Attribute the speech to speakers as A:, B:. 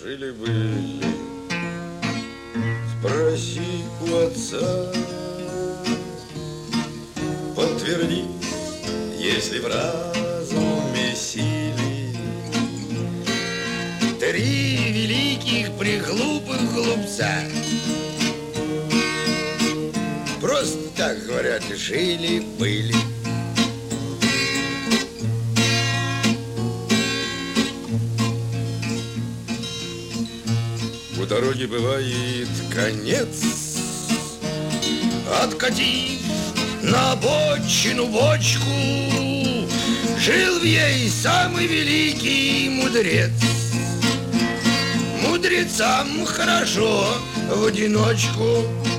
A: Жили-были, спроси у отца, подтверди, если в разуме силы. Три великих приглупых глупца, просто так говорят, жили-были. У дороги бывает конец, откатив на обочину бочку, жил в ней самый великий мудрец. Мудрецам хорошо в одиночку.